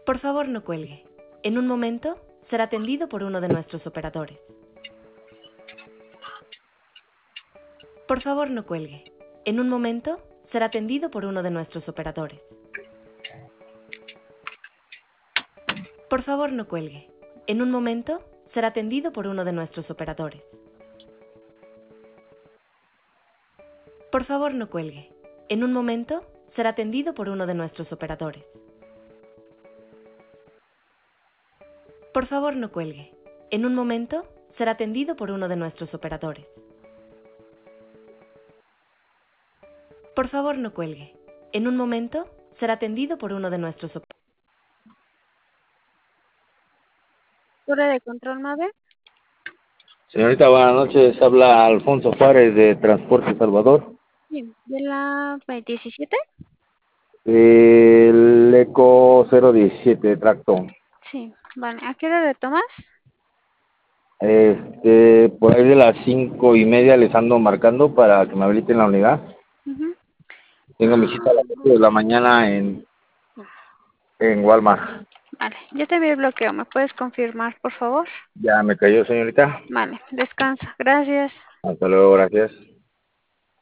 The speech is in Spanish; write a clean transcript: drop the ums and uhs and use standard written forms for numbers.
Por favor, no cuelgue. En un momento será atendido por uno de nuestros operadores. Por favor, no cuelgue. En un momento será atendido por uno de nuestros operadores. Por favor, no cuelgue. En un momento será atendido por uno de nuestros operadores. Por favor, no cuelgue. En un momento será atendido por uno de nuestros operadores. Por favor, no cuelgue. En un momento será atendido por uno de nuestros operadores. Por favor, no cuelgue. En un momento será atendido por uno de nuestros operadores. Torre de control, Mave. Señorita, buenas noches. Habla Alfonso Juárez de Transporte Salvador. Sí, de la 17. El Eco 017 Tracto. Sí, vale. ¿A qué hora retomas? Por ahí de las 5:30 les ando marcando para que me habiliten la unidad. Ujú. Tengo mi cita a las 8 de la mañana en Walmart. Vale, ya te vi el bloqueo. ¿Me puedes confirmar, por favor? Ya me cayó, señorita. Vale, descansa. Gracias. Hasta luego, gracias.